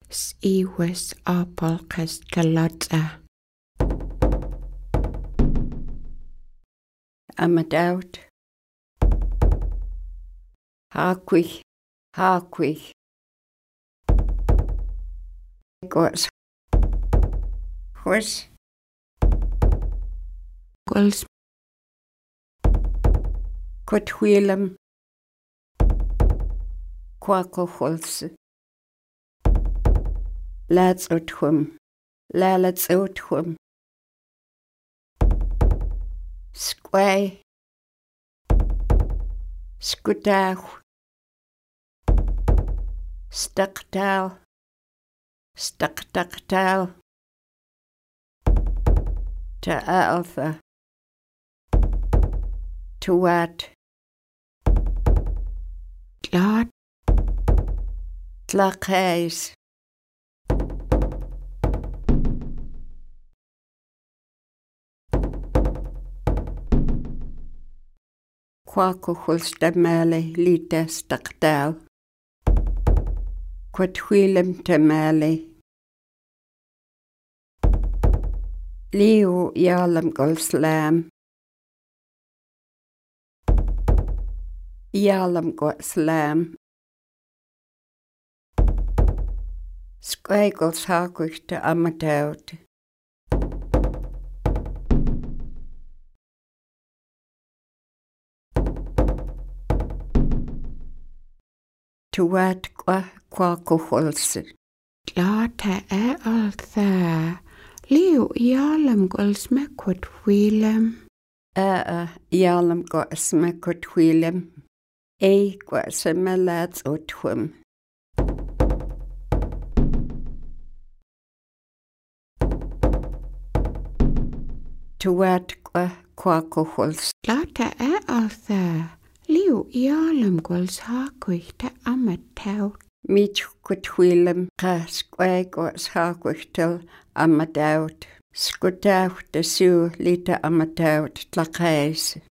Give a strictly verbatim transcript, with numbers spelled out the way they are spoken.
Siwes apalqas kalata. Amadaut. Haquich, haquich. Gos. Hos. Gols. Quathuilam. Quaco hols. Lads othum. Lalats othum. Squay. Scudach. Stucktal. Stucktucktal. Ta alpha. To what? Glad. Tlachais. Quaco holstamale lita stucktal. Quathuilam tamale. Leo yalam golslam. Yalam golslam. Squagles haquich to amadaut. To what qua quaco holse. Glata e altha. Leo yalam gols me quathuilam. Uh, yalam gos me quathuilam. E gos me lads othum. To what qua quaco holse. Glata e altha. Leo yalam gols haquich te amadaut. Mich quathuilam qa squagos haquich til amadaut. Scudach de su lita amadaut tlachais.